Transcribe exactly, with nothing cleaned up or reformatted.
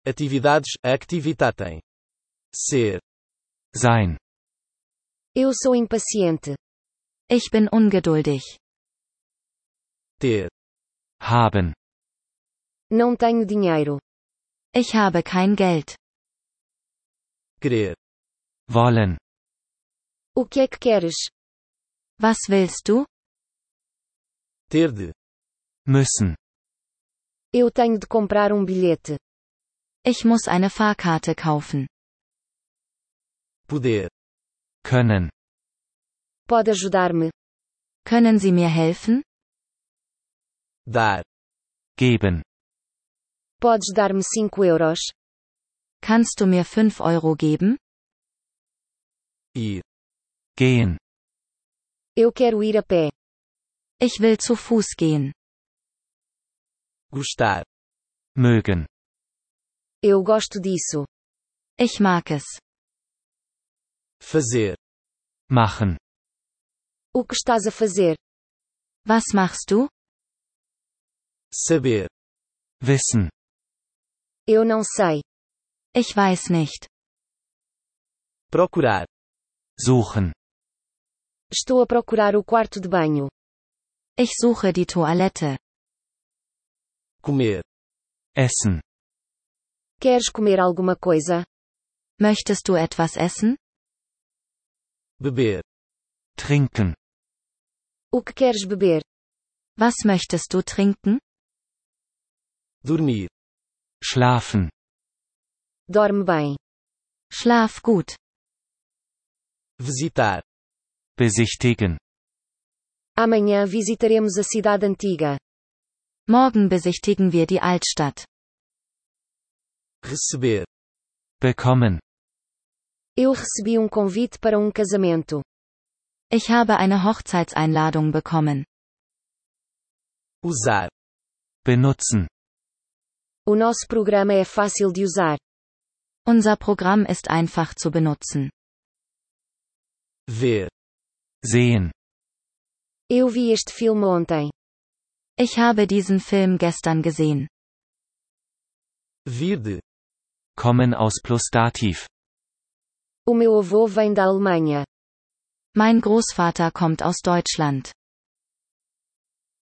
Atividades, activitatem. Ser. Sein. Eu sou impaciente. Ich bin ungeduldig. Ter. Haben. Não tenho dinheiro. Ich habe kein Geld. Querer. Wollen. O que é que queres? Was willst du? Ter de. Müssen. Eu tenho de comprar um bilhete. Ich muss eine Fahrkarte kaufen. Poder. Können. Pode ajudar-me? Können Sie mir helfen? Dar. Geben. Podes dar-me cinco euros? Kannst du mir fünf Euro geben? Ir. Gehen. Eu quero ir a pé. Ich will zu Fuß gehen. Gostar. Mögen. Eu gosto disso. Ich mag es. Fazer. Machen. O que estás a fazer? Was machst du? Saber. Wissen. Eu não sei. Ich weiß nicht. Procurar. Suchen. Estou a procurar o quarto de banho. Ich suche die Toilette. Comer. Essen. Queres comer alguma coisa? Möchtest du etwas essen? Beber. Trinken. O que queres beber? Was möchtest du trinken? Dormir. Schlafen. Dorme bem. Schlaf gut. Visitar. Besichtigen. Amanhã visitaremos a cidade antiga. Morgen besichtigen wir die Altstadt. Receber. Bekommen. Eu recebi um convite para um casamento. Ich habe eine Hochzeitseinladung bekommen. Usar. Benutzen. O nosso programa é fácil de usar. Unser Programm ist einfach zu benutzen. Ver. Sehen. Eu vi este filme ontem. Ich habe diesen Film gestern gesehen. Vir de. Kommen aus Plusdativ. O meu avô vem da Alemanha. Mein Großvater kommt aus Deutschland.